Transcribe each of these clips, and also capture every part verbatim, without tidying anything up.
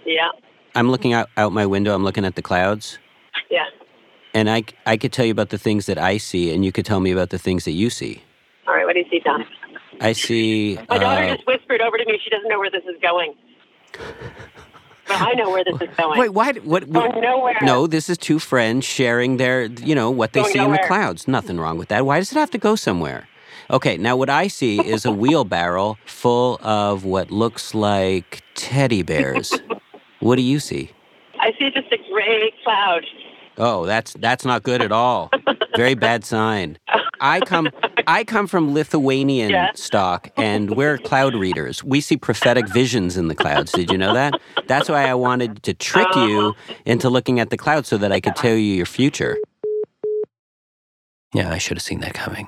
Yeah. I'm looking out, out my window. I'm looking at the clouds. Yeah. And I, I could tell you about the things that I see, and you could tell me about the things that you see. All right, what do you see, Tom? I see... My daughter uh, just whispered over to me she doesn't know where this is going. But I know where this is going. Wait, why? What? what Going nowhere. No, this is two friends sharing their, you know, what they Going see in the nowhere. clouds. Nothing wrong with that. Why does it have to go somewhere? Okay, now what I see is a wheelbarrow full of what looks like teddy bears. What do you see? I see just a gray cloud. Oh, that's that's not good at all. Very bad sign. I come I come from Lithuanian Yeah. stock, and we're cloud readers. We see prophetic visions in the clouds. Did you know that? That's why I wanted to trick you into looking at the clouds so that I could tell you your future. Yeah, I should have seen that coming.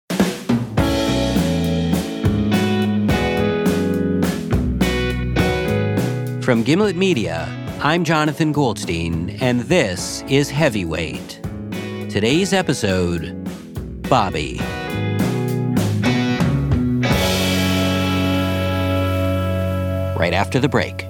From Gimlet Media, I'm Jonathan Goldstein, and this is Heavyweight. Today's episode, Bobby. Right after the break.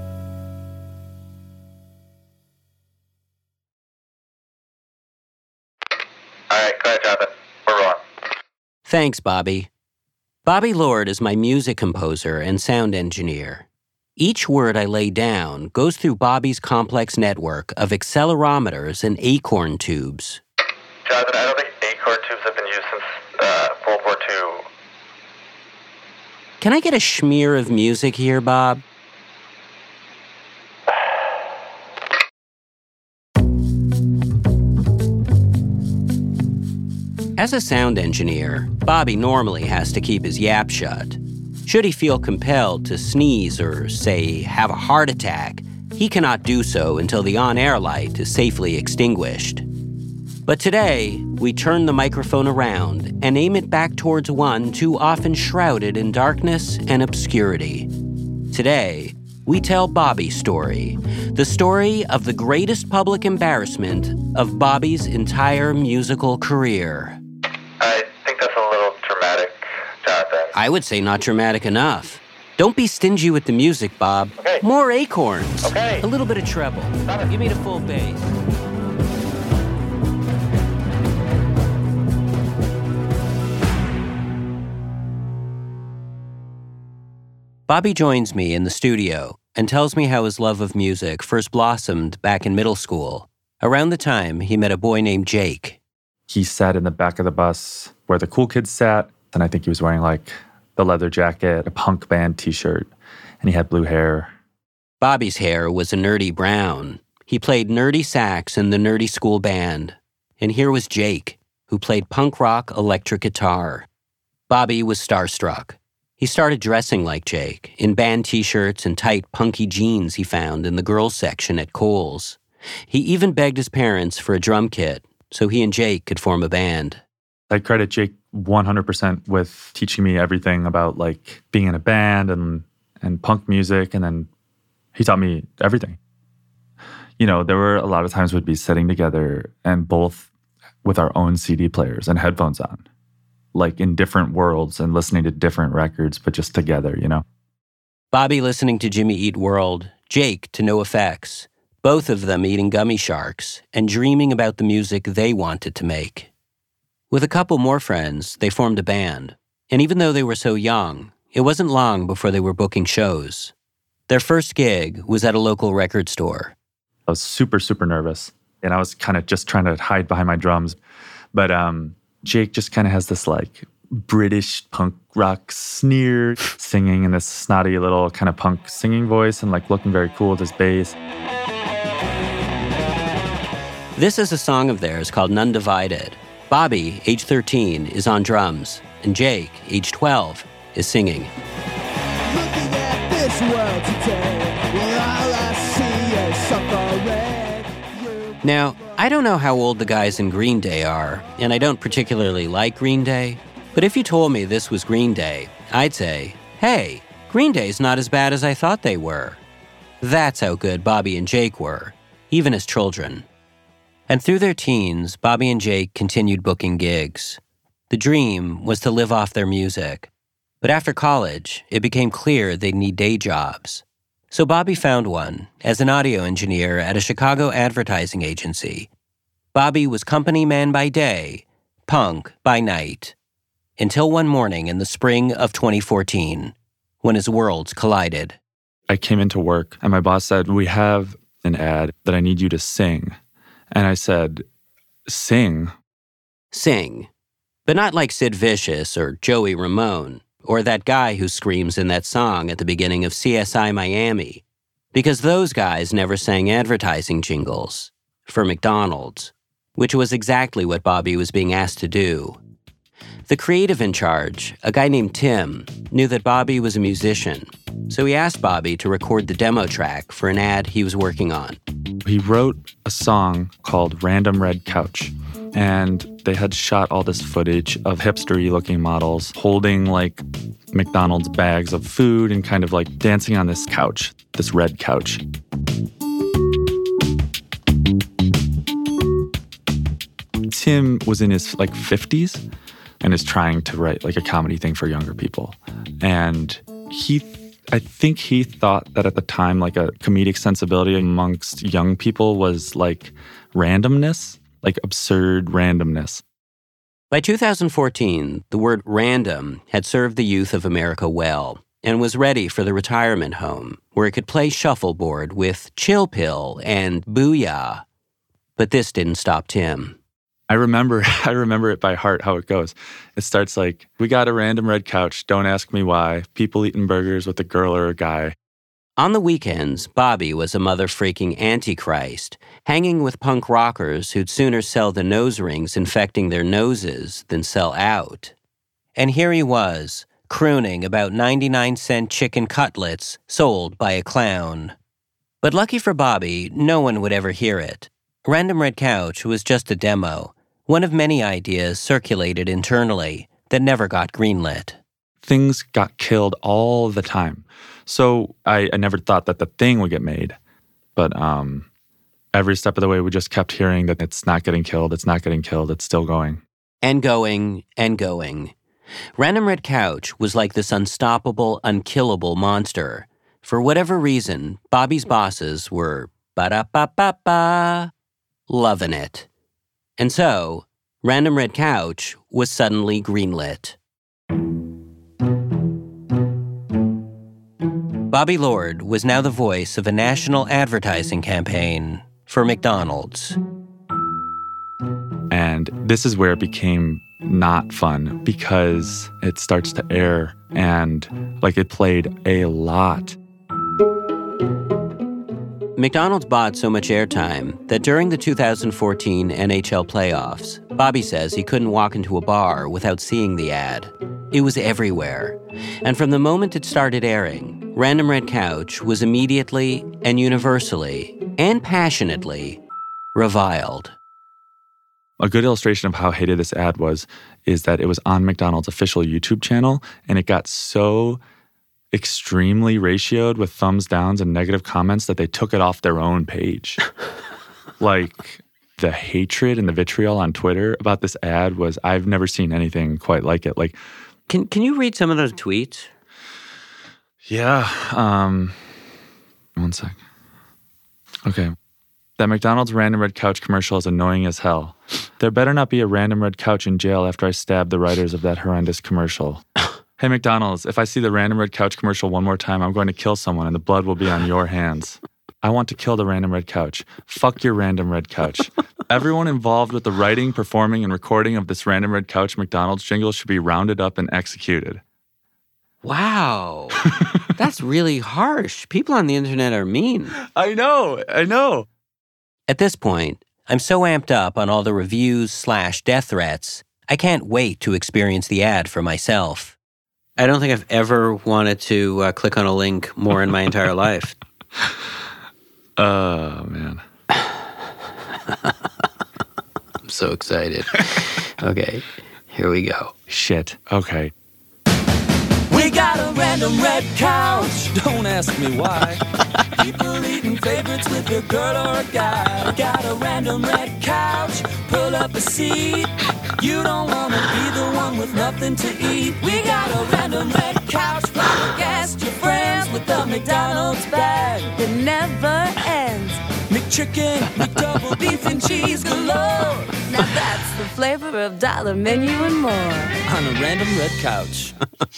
All right, go ahead, Jonathan. We're rolling. Thanks, Bobby. Bobby Lord is my music composer and sound engineer. Each word I lay down goes through Bobby's complex network of accelerometers and acorn tubes. Jonathan, I don't think acorn tubes have been used since uh, World War Two. Can I get a smear of music here, Bob? As a sound engineer, Bobby normally has to keep his yap shut. Should he feel compelled to sneeze or, say, have a heart attack, he cannot do so until the on-air light is safely extinguished. But today, we turn the microphone around and aim it back towards one too often shrouded in darkness and obscurity. Today, we tell Bobby's story, the story of the greatest public embarrassment of Bobby's entire musical career. I think that's a little dramatic, Jonathan. I would say not dramatic enough. Don't be stingy with the music, Bob. Okay. More acorns. Okay. A little bit of treble. Stop it. Give me the full bass. Bobby joins me in the studio and tells me how his love of music first blossomed back in middle school, around the time he met a boy named Jake. He sat in the back of the bus where the cool kids sat, and I think he was wearing like the leather jacket, a punk band t-shirt, and he had blue hair. Bobby's hair was a nerdy brown. He played nerdy sax in the nerdy school band. And here was Jake, who played punk rock electric guitar. Bobby was starstruck. He started dressing like Jake, in band t-shirts and tight punky jeans he found in the girls' section at Kohl's. He even begged his parents for a drum kit so he and Jake could form a band. I credit Jake one hundred percent with teaching me everything about like being in a band and, and punk music, and then he taught me everything. You know, there were a lot of times we'd be sitting together and both with our own C D players and headphones on, like in different worlds and listening to different records, but just together, you know? Bobby listening to Jimmy Eat World, Jake to No Effects, both of them eating gummy sharks and dreaming about the music they wanted to make. With a couple more friends, they formed a band. And even though they were so young, it wasn't long before they were booking shows. Their first gig was at a local record store. I was super, super nervous. And I was kind of just trying to hide behind my drums. But um, Jake just kind of has this like British punk rock sneer, singing in this snotty little kind of punk singing voice and like looking very cool with his bass. This is a song of theirs called None Divided. Bobby, age thirteen, is on drums, and Jake, age twelve, is singing. Looking at this world today, where all I see is suffering. Now, I don't know how old the guys in Green Day are, and I don't particularly like Green Day, but if you told me this was Green Day, I'd say, hey, Green Day's not as bad as I thought they were. That's how good Bobby and Jake were, even as children. And through their teens, Bobby and Jake continued booking gigs. The dream was to live off their music. But after college, it became clear they'd need day jobs. So Bobby found one as an audio engineer at a Chicago advertising agency. Bobby was company man by day, punk by night, until one morning in the spring of twenty fourteen, when his worlds collided. I came into work and my boss said, "We have an ad that I need you to sing." And I said, "Sing?" Sing. But not like Sid Vicious or Joey Ramone, or that guy who screams in that song at the beginning of C S I Miami, because those guys never sang advertising jingles for McDonald's, which was exactly what Bobby was being asked to do. The creative in charge, a guy named Tim, knew that Bobby was a musician, so he asked Bobby to record the demo track for an ad he was working on. He wrote a song called Random Red Couch, and they had shot all this footage of hipstery looking models holding like McDonald's bags of food and kind of like dancing on this couch, this red couch. Tim was in his like fifties and is trying to write like a comedy thing for younger people. And he, I think he thought that at the time, like a comedic sensibility amongst young people was like randomness, like absurd randomness. By two thousand fourteen, the word random had served the youth of America well and was ready for the retirement home where it could play shuffleboard with Chill Pill and Booyah. But this didn't stop Tim. I remember I remember it by heart how it goes. It starts like, "We got a random red couch, don't ask me why. People eating burgers with a girl or a guy." On the weekends, Bobby was a mother-freaking antichrist, hanging with punk rockers who'd sooner sell the nose rings infecting their noses than sell out. And here he was, crooning about ninety-nine cent chicken cutlets sold by a clown. But lucky for Bobby, no one would ever hear it. Random Red Couch was just a demo, one of many ideas circulated internally that never got greenlit. Things got killed all the time. So I, I never thought that the thing would get made. But um, every step of the way, we just kept hearing that it's not getting killed, it's not getting killed, it's still going. And going, and going. Random Red Couch was like this unstoppable, unkillable monster. For whatever reason, Bobby's bosses were ba-da-ba-ba-ba, loving it. And so, Random Red Couch was suddenly greenlit. Bobby Lord was now the voice of a national advertising campaign for McDonald's. And this is where it became not fun because it starts to air and like it played a lot. McDonald's bought so much airtime that during the two thousand fourteen N H L playoffs, Bobby says he couldn't walk into a bar without seeing the ad. It was everywhere. And from the moment it started airing, Random Red Couch was immediately and universally and passionately reviled. A good illustration of how hated this ad was is that it was on McDonald's official YouTube channel, and it got so extremely ratioed with thumbs downs and negative comments that they took it off their own page. Like, the hatred and the vitriol on Twitter about this ad was, I've never seen anything quite like it. Like, Can can you read some of those tweets? Yeah. Um, one sec. Okay. That McDonald's Random Red Couch commercial is annoying as hell. There better not be a Random Red Couch in jail after I stab the writers of that horrendous commercial. Hey, McDonald's, if I see the Random Red Couch commercial one more time, I'm going to kill someone and the blood will be on your hands. I want to kill the Random Red Couch. Fuck your Random Red Couch. Everyone involved with the writing, performing, and recording of this Random Red Couch McDonald's jingle should be rounded up and executed. Wow. That's really harsh. People on the internet are mean. I know, I know. At this point, I'm so amped up on all the reviews slash death threats, I can't wait to experience the ad for myself. I don't think I've ever wanted to uh, click on a link more in my entire life. Oh, man. I'm so excited. Okay, here we go. Shit. Okay. We got a random red couch. Don't ask me why. People eating favorites with a girl or a guy. Got a random red couch. Pull up a seat. You don't want to be the one with nothing to eat. We got a random red couch. Probably guess your friends with the McDonald's bag that never ends. McChicken, McDouble, beef and cheese galore. Now that's the flavor of dollar menu and more. On a random red couch.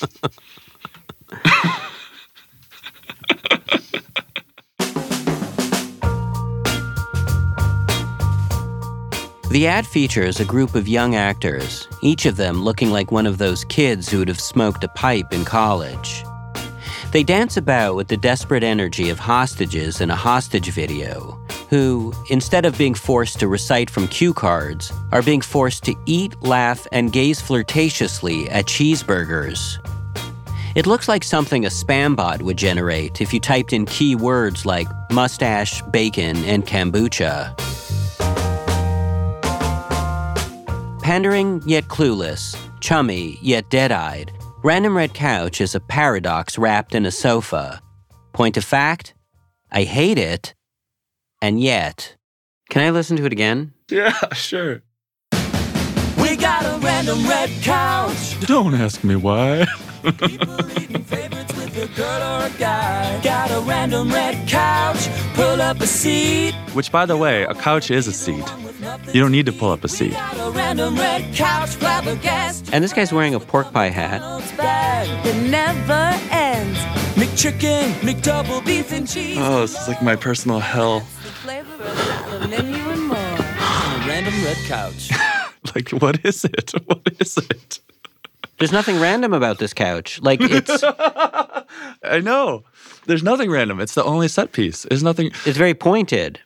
The ad features a group of young actors, each of them looking like one of those kids who would have smoked a pipe in college. They dance about with the desperate energy of hostages in a hostage video, who, instead of being forced to recite from cue cards, are being forced to eat, laugh, and gaze flirtatiously at cheeseburgers. It looks like something a spam bot would generate if you typed in key words like mustache, bacon, and kombucha. Pandering yet clueless, chummy yet dead-eyed, Random Red Couch is a paradox wrapped in a sofa. Point of fact, I hate it, and yet. Can I listen to it again? Yeah, sure. We got a random red couch. Don't ask me why. People eating favorites with a girl or a guy. Got a random red couch. Pull up a seat. Which, by the way, a couch is a seat. You don't need to pull up a seat. Got a random red couch. Flabbergasted. And this guy's wearing a pork pie hat. That never ends. McChicken, McDouble, beef and cheese. Oh, this is like my personal hell. The flavor of dollar menu and more. On a random red couch. Like, what is it? What is it? There's nothing random about this couch. Like, it's I know. There's nothing random. It's the only set piece. There's nothing. it's very pointed.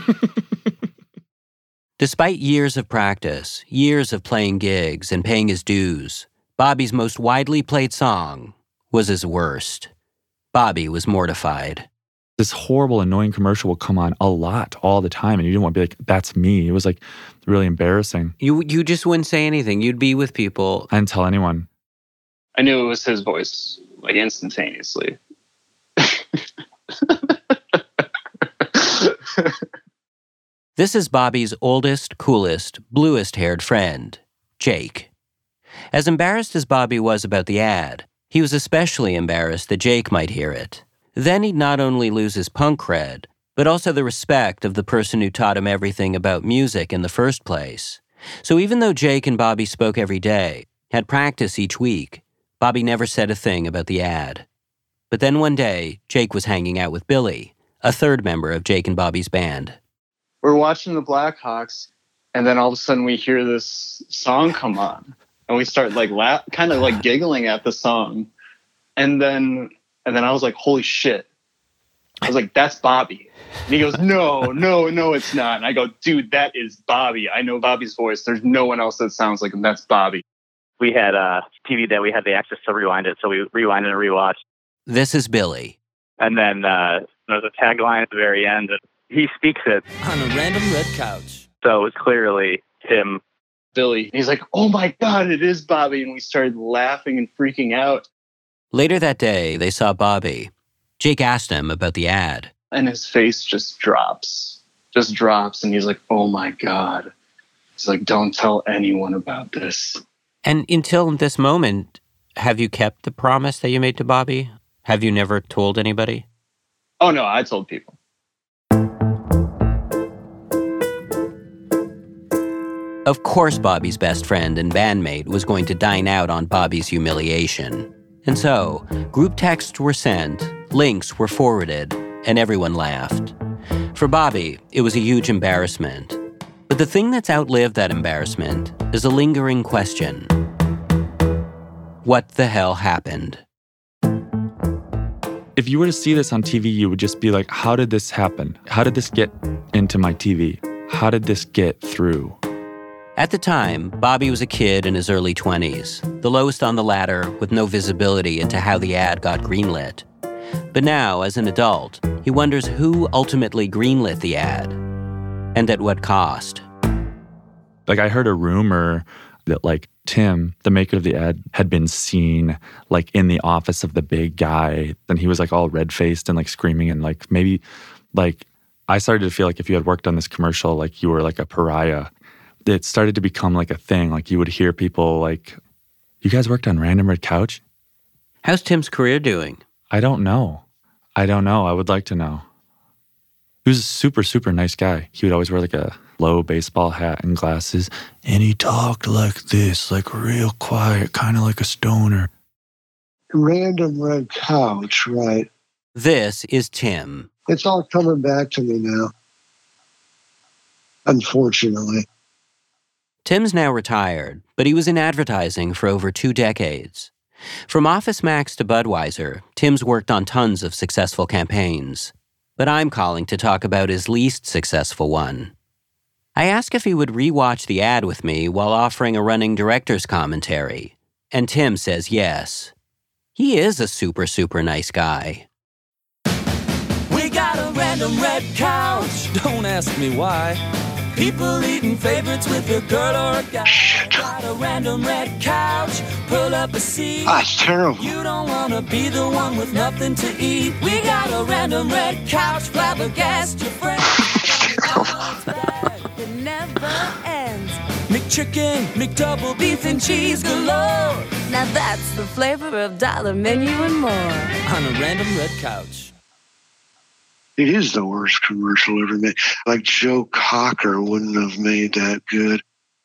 Despite years of practice, years of playing gigs and paying his dues, Bobby's most widely played song was his worst. Bobby was mortified. This horrible, annoying commercial will come on a lot, all the time, and you didn't want to be like, that's me. It was like really embarrassing. You you just wouldn't say anything. You'd be with people. I didn't tell anyone. I knew it was his voice, like instantaneously. This is Bobby's oldest, coolest, bluest-haired friend, Jake. As embarrassed as Bobby was about the ad, he was especially embarrassed that Jake might hear it. Then he'd not only lose his punk cred, but also the respect of the person who taught him everything about music in the first place. So even though Jake and Bobby spoke every day, had practice each week, Bobby never said a thing about the ad. But then one day, Jake was hanging out with Billy, a third member of Jake and Bobby's band. We're watching the Blackhawks, and then all of a sudden we hear this song come on, and we start like laugh, kind of like giggling at the song, and then and then I was like, "Holy shit!" I was like, "That's Bobby," and he goes, "No, no, no, it's not." And I go, "Dude, that is Bobby. I know Bobby's voice. There's no one else that sounds like him. That's Bobby." We had a T V that we had the access to rewind it, so we rewinded and rewatched. This is Billy. And then uh, there's a tagline at the very end. And he speaks it, On a random red couch. so it's clearly him. Billy. And he's like, "Oh my God, it is Bobby!" And we started laughing and freaking out. Later that day, they saw Bobby. Jake asked him about the ad. And his face just drops, just drops. And he's like, "Oh my God." He's like, "Don't tell anyone about this." And until this moment, have you kept the promise that you made to Bobby? Have you never told anybody? Oh no, I told people. Of course, Bobby's best friend and bandmate was going to dine out on Bobby's humiliation. And so, group texts were sent, links were forwarded, and everyone laughed. For Bobby, it was a huge embarrassment. But the thing that's outlived that embarrassment is a lingering question. What the hell happened? If you were to see this on T V, you would just be like, how did this happen? How did this get into my T V? How did this get through? At the time, Bobby was a kid in his early twenties, the lowest on the ladder with no visibility into how the ad got greenlit. But now, as an adult, he wonders who ultimately greenlit the ad, and at what cost. Like, I heard a rumor that, like, Tim, the maker of the ad, had been seen, like, in the office of the big guy. And he was, like, all red-faced and, like, screaming. And, like, maybe, like, I started to feel like if you had worked on this commercial, like, you were, like, a pariah. It started to become, like, a thing. Like, you would hear people, like, "You guys worked on Random Red Couch?" How's Tim's career doing? I don't know. I don't know. I would like to know. He was a super, super nice guy. He would always wear like a low baseball hat and glasses. And he talked like this, like real quiet, kind of like a stoner. Random Red Couch, right? This is Tim. It's all coming back to me now. Unfortunately. Tim's now retired, but he was in advertising for over two decades. From Office Max to Budweiser, Tim's worked on tons of successful campaigns. But I'm calling to talk about his least successful one. I ask if he would rewatch the ad with me while offering a running director's commentary, and Tim says yes. He is a super, super nice guy. We got a random red couch, don't ask me why. People eating favorites with a girl or a guy. Shit. Got a random red couch, pull up a seat. Ah, it's terrible. You don't want to be the one with nothing to eat. We got a random red couch, flabbergast your friends. It never ends. McChicken, McDouble, beef and cheese galore. Now that's the flavor of dollar menu and more on a random red couch. It is the worst commercial ever made. Like Joe Cocker wouldn't have made that good.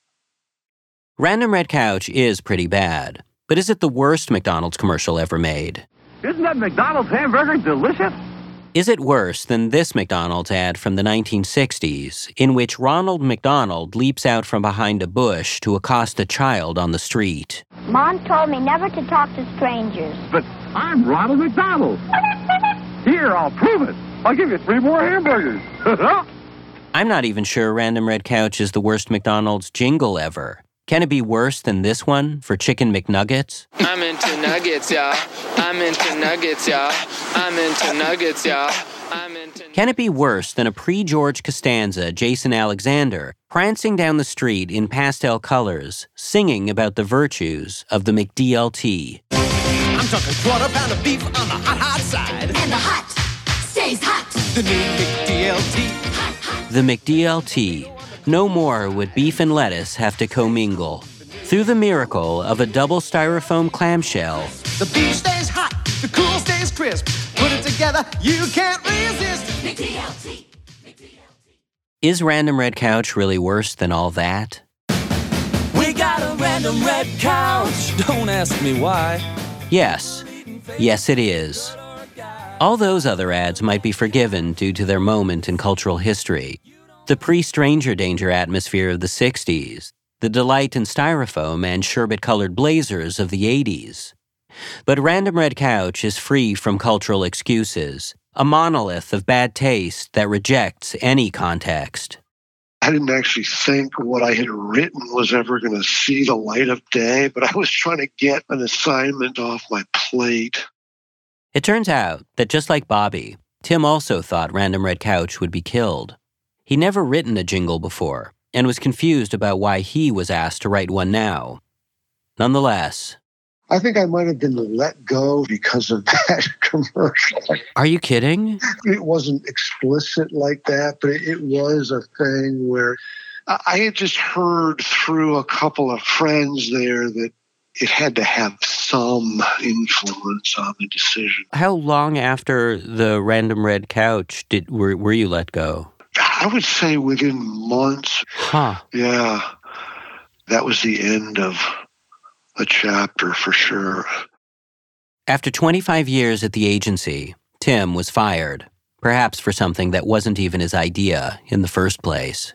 Random Red Couch is pretty bad, but is it the worst McDonald's commercial ever made? Isn't that McDonald's hamburger delicious? Is it worse than this McDonald's ad from the nineteen sixties, in which Ronald McDonald leaps out from behind a bush to accost a child on the street? Mom told me never to talk to strangers. But I'm Ronald McDonald. Here, I'll prove it. I'll give you three more hamburgers. I'm not even sure Random Red Couch is the worst McDonald's jingle ever. Can it be worse than this one for Chicken McNuggets? I'm into nuggets, y'all. I'm into nuggets, y'all. I'm into nuggets, y'all. I'm into... Can it be worse than a pre-George Costanza Jason Alexander prancing down the street in pastel colors, singing about the virtues of the McDLT? I'm talking quarter pound of beef on the hot, hot side. And the hot stays hot. The new McDLT. The McDLT. No more would beef and lettuce have to commingle. Through the miracle of a double styrofoam clamshell, The beef stays hot, the cool stays crisp. Put it together, you can't resist. McDLT. is Random Red Couch really worse than all that? We got a random red couch, don't ask me why. Yes. Yes, it is. All those other ads might be forgiven due to their moment in cultural history. The pre-stranger danger atmosphere of the sixties, the delight in styrofoam and sherbet-colored blazers of the eighties. But Random Red Couch is free from cultural excuses, a monolith of bad taste that rejects any context. I didn't actually think what I had written was ever going to see the light of day, but I was trying to get an assignment off my plate. It turns out that just like Bobby, Tim also thought Random Red Couch would be killed. He'd never written a jingle before and was confused about why he was asked to write one now. Nonetheless, I think I might have been let go because of that commercial. Are you kidding? It wasn't explicit like that, but it was a thing where I had just heard through a couple of friends there that it had to have some influence on the decision. How long after the Random Red Couch did were, were you let go? I would say within months. Huh. Yeah. That was the end of a chapter for sure. After twenty-five years at the agency, Tim was fired, perhaps for something that wasn't even his idea in the first place.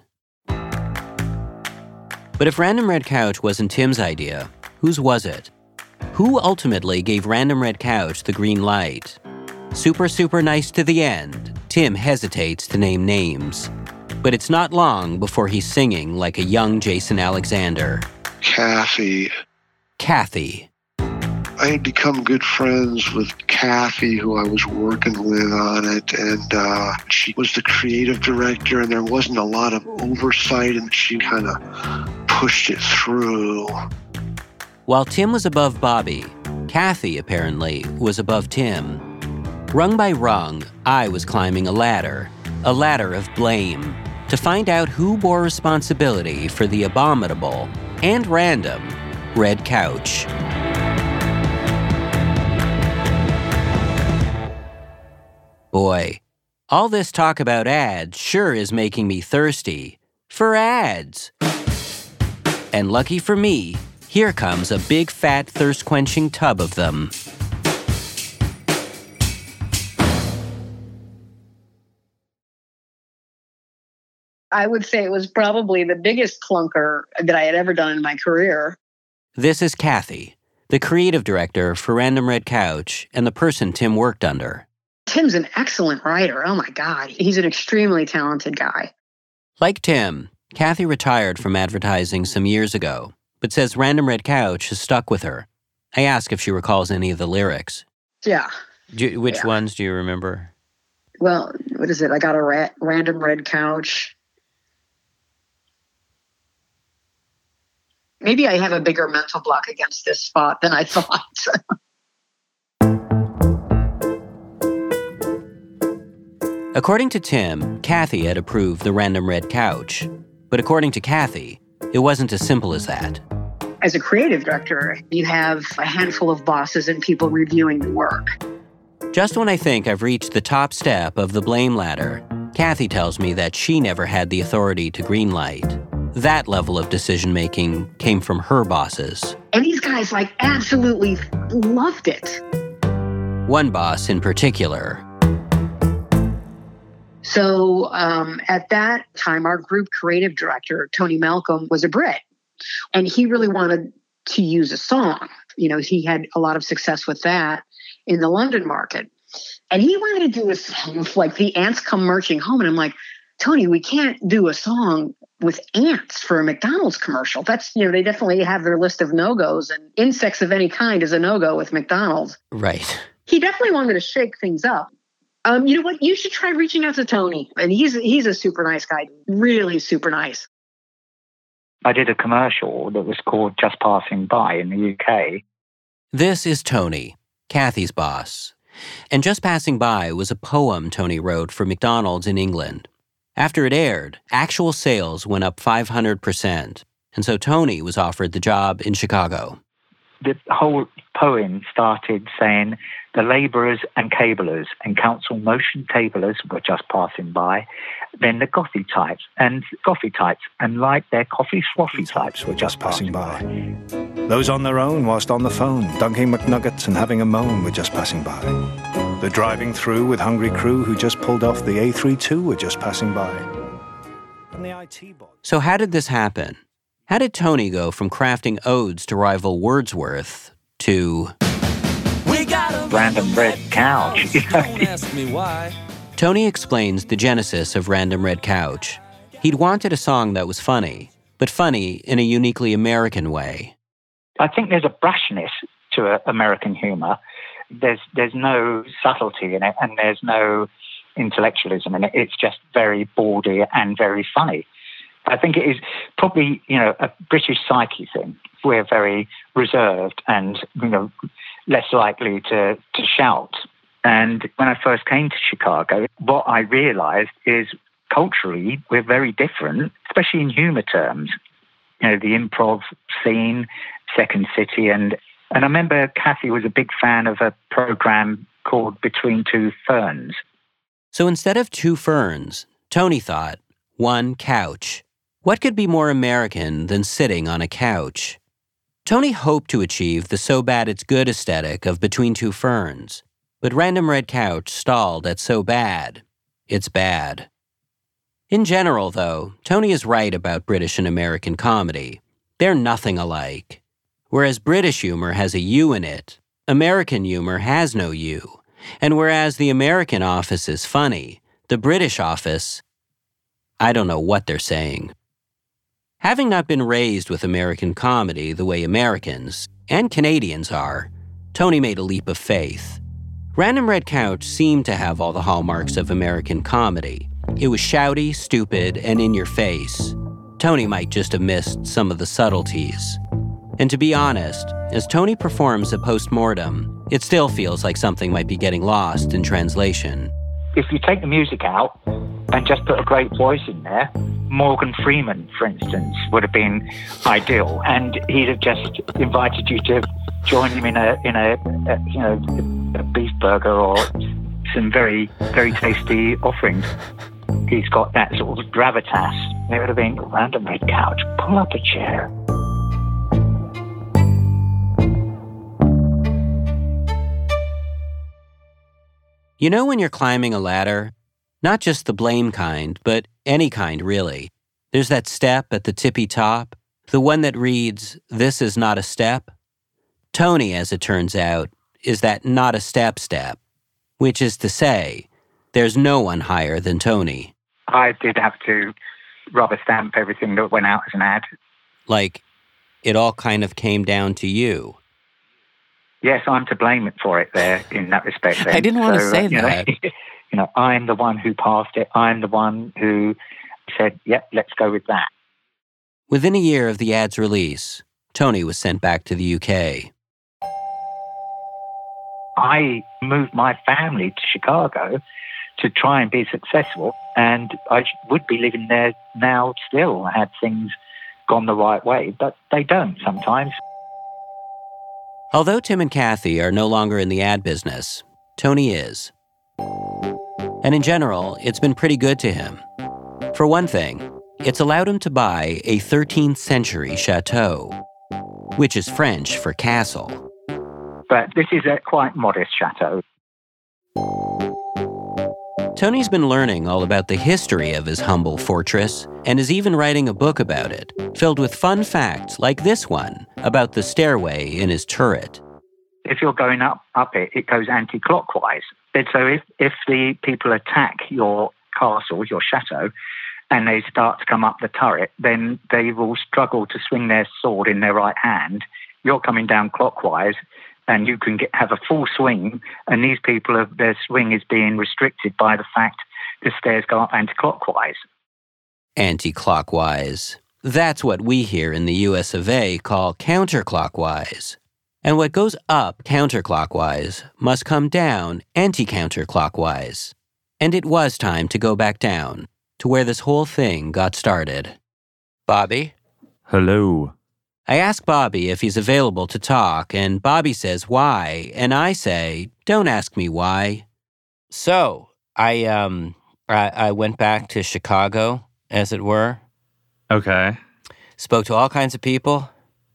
But if Random Red Couch wasn't Tim's idea, whose was it? Who ultimately gave Random Red Couch the green light? Super, super nice to the end, Tim hesitates to name names. But it's not long before he's singing like a young Jason Alexander. Kathy. Kathy. I had become good friends with Kathy, who I was working with on it, and uh, she was the creative director, and there wasn't a lot of oversight, and she kind of pushed it through. While Tim was above Bobby, Kathy, apparently, was above Tim. Rung by rung, I was climbing a ladder, a ladder of blame, to find out who bore responsibility for the abominable and random Red Couch. Boy, all this talk about ads sure is making me thirsty for ads. And lucky for me, here comes a big fat thirst-quenching tub of them. I would say it was probably the biggest clunker that I had ever done in my career. This is Kathy, the creative director for Random Red Couch and the person Tim worked under. Tim's an excellent writer. Oh my God. He's an extremely talented guy. Like Tim, Kathy retired from advertising some years ago, but says Random Red Couch has stuck with her. I ask if she recalls any of the lyrics. Yeah. Do you, which yeah. ones do you remember? Well, what is it? I got a ra- random red couch. Maybe I have a bigger mental block against this spot than I thought. According to Tim, Kathy had approved the Random Red Couch. But according to Kathy, it wasn't as simple as that. As a creative director, you have a handful of bosses and people reviewing the work. Just when I think I've reached the top step of the blame ladder, Kathy tells me that she never had the authority to greenlight. That level of decision-making came from her bosses. And these guys, like, absolutely loved it. One boss in particular. So um, at that time, our group creative director, Tony Malcolm, was a Brit. And he really wanted to use a song. You know, he had a lot of success with that in the London market. And he wanted to do a song with, like, the ants come marching home. And I'm like, Tony, we can't do a song with ants for a McDonald's commercial. That's, you know, they definitely have their list of no-goes, and insects of any kind is a no-go with McDonald's. Right. He definitely wanted to shake things up. Um, you know what? You should try reaching out to Tony. And he's he's a super nice guy. Really super nice. I did a commercial that was called Just Passing By in the U K. This is Tony, Kathy's boss. And Just Passing By was a poem Tony wrote for McDonald's in England. After it aired, actual sales went up five hundred percent, and so Tony was offered the job in Chicago. The whole poem started saying, the labourers and cablers and council motion tablers were just passing by. Then the gothy types and coffee types and like their coffee swathy types were just passing by. Those on their own whilst on the phone, dunking McNuggets and having a moan were just passing by. The driving through with hungry crew who just pulled off the A thirty-two were just passing by. And the I T bot. So how did this happen? How did Tony go from crafting odes to rival Wordsworth to... We got a random red couch. Don't ask me why. Tony explains the genesis of Random Red Couch. He'd wanted a song that was funny, but funny in a uniquely American way. I think there's a brashness to uh, American humor. There's there's no subtlety in it, and there's no intellectualism in it. It's just very bawdy and very funny. I think it is probably, you know, a British psyche thing. We're very reserved and, you know, less likely to, to shout. And when I first came to Chicago, what I realized is culturally we're very different, especially in humor terms. You know, the improv scene, Second City, and and I remember Kathy was a big fan of a program called Between Two Ferns. So instead of two ferns, Tony thought, one couch. What could be more American than sitting on a couch? Tony hoped to achieve the so bad it's good aesthetic of Between Two Ferns, but Random Red Couch stalled at so bad it's bad. In general, though, Tony is right about British and American comedy. They're nothing alike. Whereas British humor has a U in it, American humor has no U. And whereas the American office is funny, the British office, I don't know what they're saying. Having not been raised with American comedy the way Americans and Canadians are, Tony made a leap of faith. Random Red Couch seemed to have all the hallmarks of American comedy. It was shouty, stupid, and in your face. Tony might just have missed some of the subtleties. And to be honest, as Tony performs a post-mortem, it still feels like something might be getting lost in translation. If you take the music out and just put a great voice in there, Morgan Freeman, for instance, would have been ideal, and he'd have just invited you to join him in a in a, a you know a beef burger or some very, very tasty offerings. He's got that sort of gravitas. It would have been, Random Red Couch, pull up a chair. You know when you're climbing a ladder? Not just the blame kind, but any kind, really. There's that step at the tippy top, the one that reads, "This is not a step." Tony, as it turns out, is that not a step step, which is to say, there's no one higher than Tony. I did have to rubber stamp everything that went out as an ad. Like, it all kind of came down to you. Yes, I'm to blame for it there in that respect. Then. I didn't want so, to say uh, you that. Know, you know, I'm the one who passed it. I'm the one who said, yep, let's go with that. Within a year of the ad's release, Tony was sent back to the U K. I moved my family to Chicago to try and be successful, and I would be living there now still had things gone the right way, but they don't sometimes. Although Tim and Kathy are no longer in the ad business, Tony is. And in general, it's been pretty good to him. For one thing, it's allowed him to buy a thirteenth century chateau, which is French for castle. But this is a quite modest chateau. Tony's been learning all about the history of his humble fortress and is even writing a book about it, filled with fun facts like this one about the stairway in his turret. If you're going up, up it, it goes anti-clockwise. And so if, if the people attack your castle, your chateau, and they start to come up the turret, then they will struggle to swing their sword in their right hand. You're coming down clockwise, and you can get, have a full swing, and these people, have, their swing is being restricted by the fact the stairs go up anti-clockwise. Anti-clockwise. That's what we here in the U S of A call counterclockwise. And what goes up counterclockwise must come down anti-counterclockwise. And it was time to go back down to where this whole thing got started. Bobby? Hello. I ask Bobby if he's available to talk, and Bobby says why, and I say, don't ask me why. So, I, um, I, I went back to Chicago, as it were. Okay. Spoke to all kinds of people.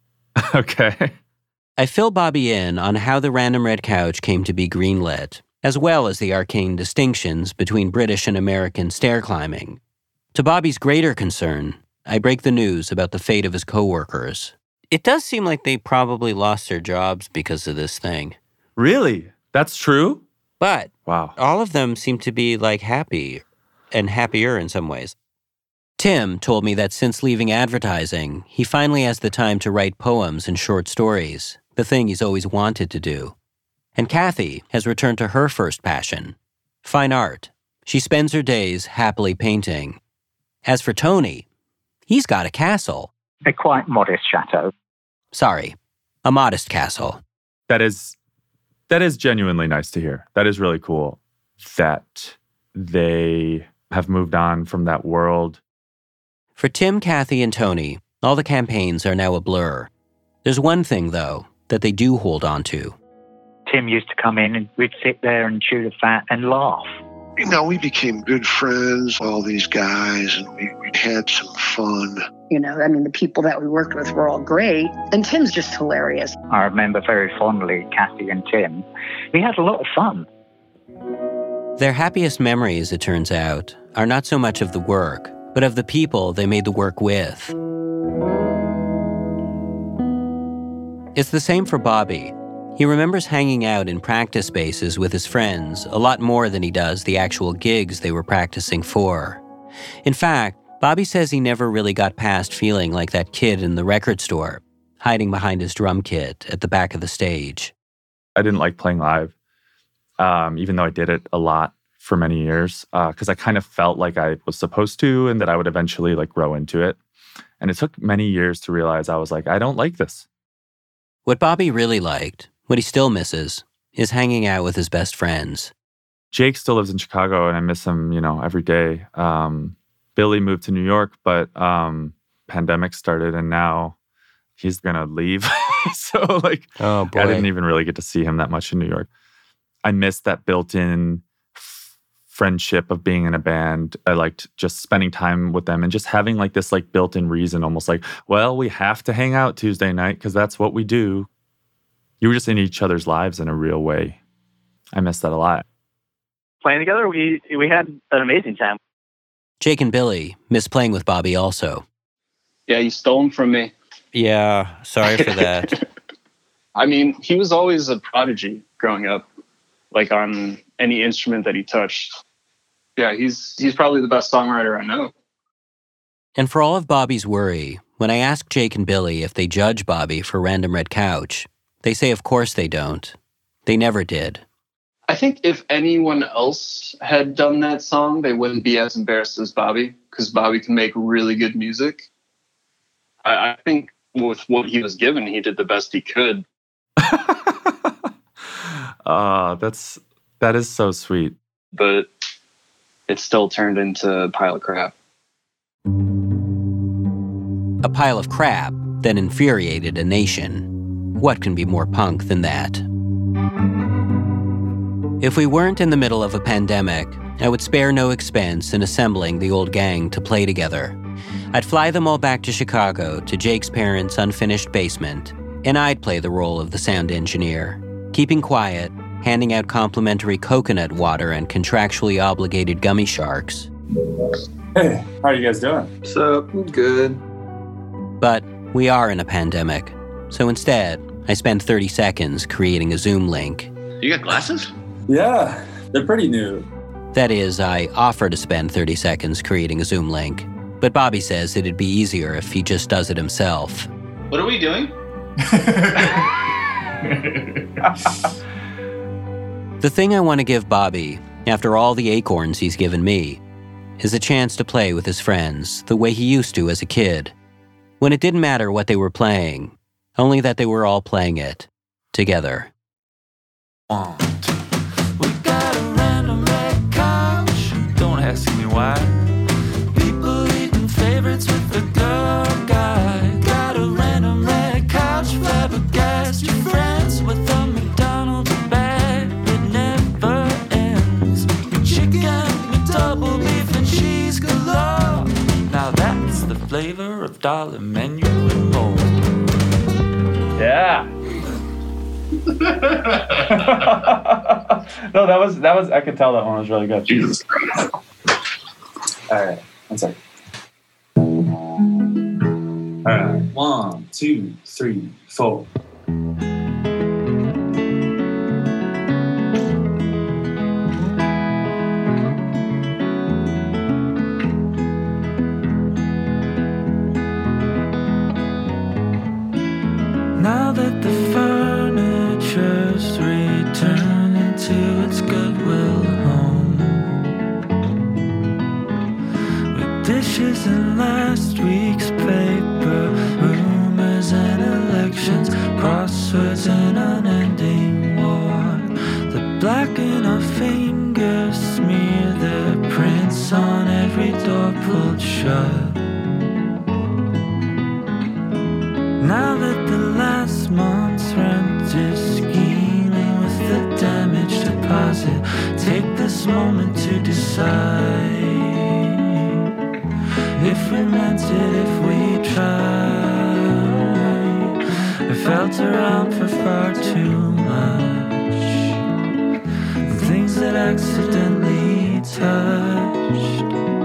Okay. I fill Bobby in on how the Random Red Couch came to be greenlit, as well as the arcane distinctions between British and American stair climbing. To Bobby's greater concern, I break the news about the fate of his coworkers. It does seem like they probably lost their jobs because of this thing. Really? That's true? But wow. All of them seem to be, like, happy and happier in some ways. Tim told me that since leaving advertising, he finally has the time to write poems and short stories, the thing he's always wanted to do. And Kathy has returned to her first passion, fine art. She spends her days happily painting. As for Tony, he's got a castle. A quite modest chateau. Sorry, a modest castle. That is, that is genuinely nice to hear. That is really cool that they have moved on from that world. For Tim, Kathy, and Tony, all the campaigns are now a blur. There's one thing, though, that they do hold on to. Tim used to come in and we'd sit there and chew the fat and laugh. You know, we became good friends, all these guys, and we, we had some fun. You know, I mean, the people that we worked with were all great, and Tim's just hilarious. I remember very fondly Kathy and Tim. We had a lot of fun. Their happiest memories, it turns out, are not so much of the work, but of the people they made the work with. It's the same for Bobby. He remembers hanging out in practice spaces with his friends a lot more than he does the actual gigs they were practicing for. In fact, Bobby says he never really got past feeling like that kid in the record store, hiding behind his drum kit at the back of the stage. I didn't like playing live, um, even though I did it a lot for many years, because uh, I kind of felt like I was supposed to and that I would eventually like grow into it. And it took many years to realize I was like, I don't like this. What Bobby really liked, what he still misses, is hanging out with his best friends. Jake still lives in Chicago, and I miss him, you know, every day. Um, Billy moved to New York, but um, pandemic started, and now he's going to leave. So, like, oh, boy. I didn't even really get to see him that much in New York. I missed that built-in friendship of being in a band. I liked just spending time with them and just having like this like built-in reason, almost like, well, we have to hang out Tuesday night because that's what we do. You were just in each other's lives in a real way. I miss that a lot. Playing together, we we had an amazing time. Jake and Billy miss playing with Bobby also. Yeah, you stole him from me. Yeah, sorry for that. I mean, he was always a prodigy growing up, like on any instrument that he touched. Yeah, he's he's probably the best songwriter I know. And for all of Bobby's worry, when I ask Jake and Billy if they judge Bobby for Random Red Couch, they say of course they don't. They never did. I think if anyone else had done that song, they wouldn't be as embarrassed as Bobby, because Bobby can make really good music. I, I think with what he was given, he did the best he could. uh, that's that is so sweet. But it still turned into a pile of crap. A pile of crap that infuriated a nation. What can be more punk than that? If we weren't in the middle of a pandemic, I would spare no expense in assembling the old gang to play together. I'd fly them all back to Chicago, to Jake's parents' unfinished basement, and I'd play the role of the sound engineer, keeping quiet, handing out complimentary coconut water and contractually obligated gummy sharks. Hey, how are you guys doing? What's up? Good. But we are in a pandemic, so instead, I spend thirty seconds creating a Zoom link. You got glasses? Yeah, they're pretty new. That is, I offer to spend thirty seconds creating a Zoom link, but Bobby says it'd be easier if he just does it himself. What are we doing? The thing I want to give Bobby, after all the acorns he's given me, is a chance to play with his friends the way he used to as a kid, when it didn't matter what they were playing, only that they were all playing it together. One, two. We got a random red couch. Don't ask me why. People eating favorites with the girl guy. Got a random red couch. Flabbergast your friends with a McDonald's bag. It never ends. Your chicken, your double beef and cheese galore. Now that's the flavor of dollar menu and more. Yeah. No, that was that was. I could tell that one was really good. Jesus Christ! All right, one second. All right, one, two, three, four. Now that the furniture's returning to its goodwill home, with dishes in last week's paper, rumors and elections, crosswords and unending war, the black in our fingers smear their prints on every door pulled shut. Now that the last month's rent is scheming with the damage deposit, take this moment to decide if we meant it, if we tried. I felt around for far too much, the things that accidentally touched.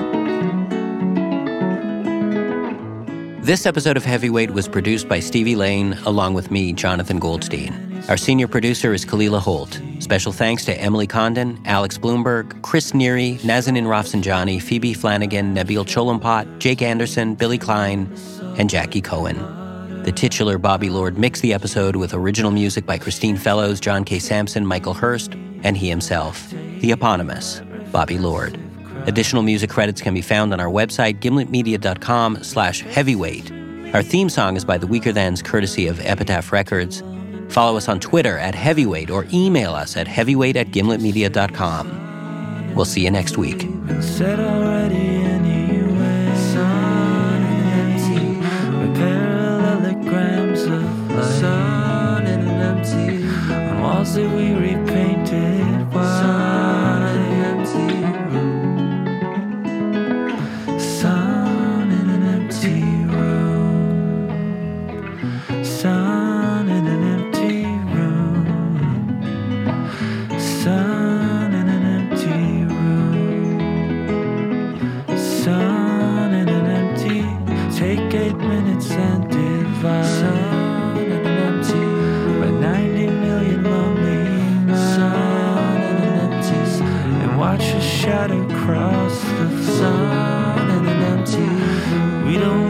This episode of Heavyweight was produced by Stevie Lane, along with me, Jonathan Goldstein. Our senior producer is Kalila Holt. Special thanks to Emily Condon, Alex Bloomberg, Chris Neary, Nazanin Rafsanjani, Phoebe Flanagan, Nabil Cholampot, Jake Anderson, Billy Klein, and Jackie Cohen. The titular Bobby Lord mixed the episode with original music by Christine Fellows, John K. Sampson, Michael Hurst, and he himself, the eponymous Bobby Lord. Additional music credits can be found on our website, gimletmedia.com slash heavyweight. Our theme song is by The Weaker Thans, courtesy of Epitaph Records. Follow us on Twitter at Heavyweight or email us at heavyweight at gimletmedia.com. We'll see you next week. Said already anyway, sun and empty, with parallelograms of light, sun and empty, on walls that we repainted white, sun and empty. watch a shadow cross the sun in an empty room. We don't